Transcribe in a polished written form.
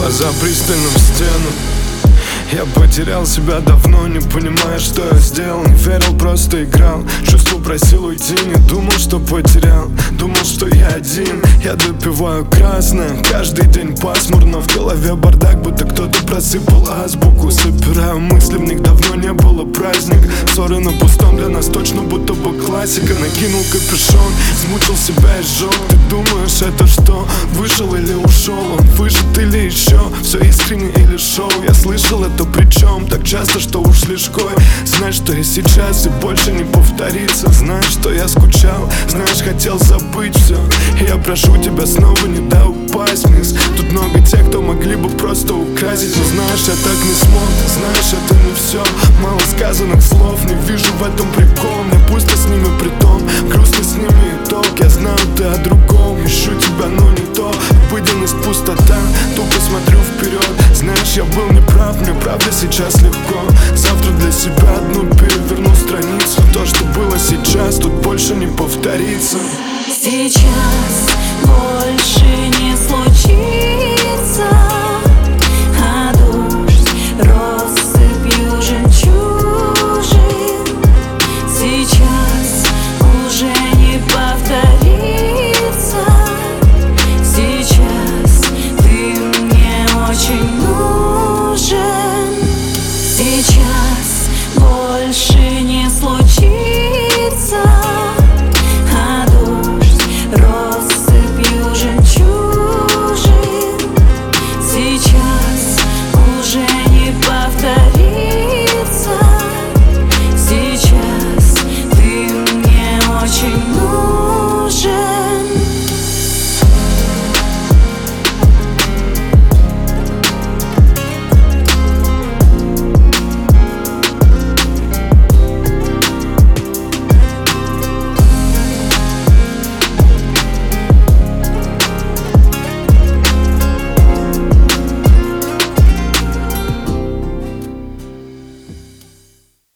глаза пристальным стенам. Я потерял себя давно, не понимая, что я сделал. Не верил, просто играл. Чувство просил уйти, не думал, что потерял. Думал, что я один. Я допиваю красное, каждый день пасмурно. В голове бардак, будто кто-то просыпал азбуку. Собираю мысли, в них давно не было праздника. Ссоры на пустом для нас точно будто бы классика. Накинул капюшон, смучил себя и сжег. Ты думаешь, это что? Вышел или ушел? Он выжит или еще? Все искренне или шоу? Я слышал это причем так часто, что уж слишком. Знаешь, что я сейчас и больше не повторится. Знаешь, что я скучал, знаешь, хотел забыть все. Я прошу тебя снова, не дай упасть вниз. Тут много тех, кто могли бы просто украсить. Но знаешь, я так не смог, знаешь, это не все. Мало сказанных слов, не вижу в этом прикол. Мне пусто с ними притом, грустно с ними итог. Я знаю, ты о другом, ищу тебя, но не то. Обыденность, пустота, тупо смотрю вперед. Знаешь, я был неправ, мне правда сейчас легко. Завтра для себя одну переверну страницу. То, что было сейчас, тут больше не повторится. Сейчас больше не случится.